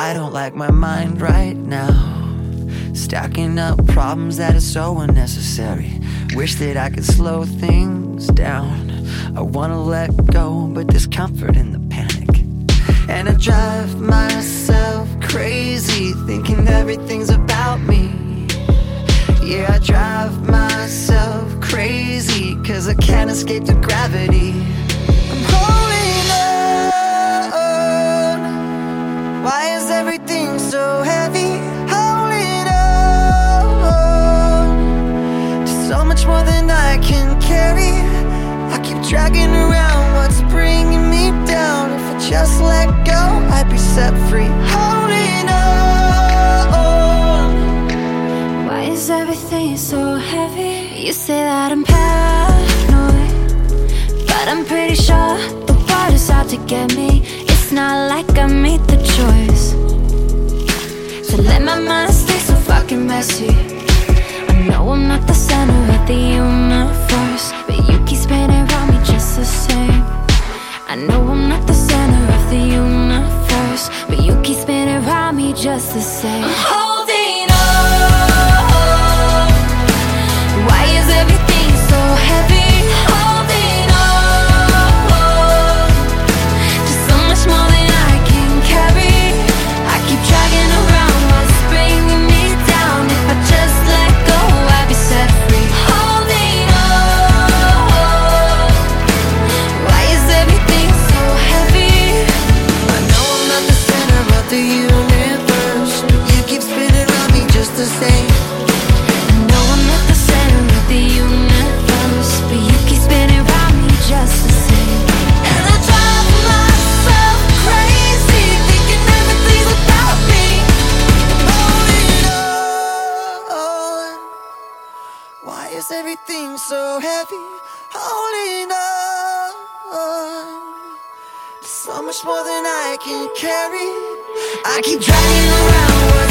I don't like my mind right now. Stacking up problems that are so unnecessary. Wish that I could slow things down. I wanna let go, but there's comfort in the panic. And I drive myself crazy, thinking everything's about me. Yeah, I drive myself crazy, 'cause I can't escape the gravity. I'm holding on. Why is everything so heavy? Holding on to so much more than I can carry. I keep dragging around what's bringing me down. If I just let go, I'd be set free. Holding on. Why is everything so heavy? You say that I'm paranoid, but I'm pretty sure the world is out to get me. It's not like I made the choice to let my mind stay so fucking messy. I know I'm not the center of the universe, but you keep spinning around me just the same. I know I'm not the center of the universe, but you keep spinning around me just the same. I'm holding on. Why is everything so heavy? Holding on to so much more than I can carry. I keep dragging around what's bringing me down. If I just let go, I'd be set free. Holding on. Why is everything so heavy? I know I'm not the center of the universe, but you keep spinning around me just the same. I know I'm not the center of the universe, but you keep spinning around me just the same. And I drive myself crazy, thinking everything's about me. Holding on. Why is everything so heavy? Holding on. So much more than I can carry. I keep dragging around what's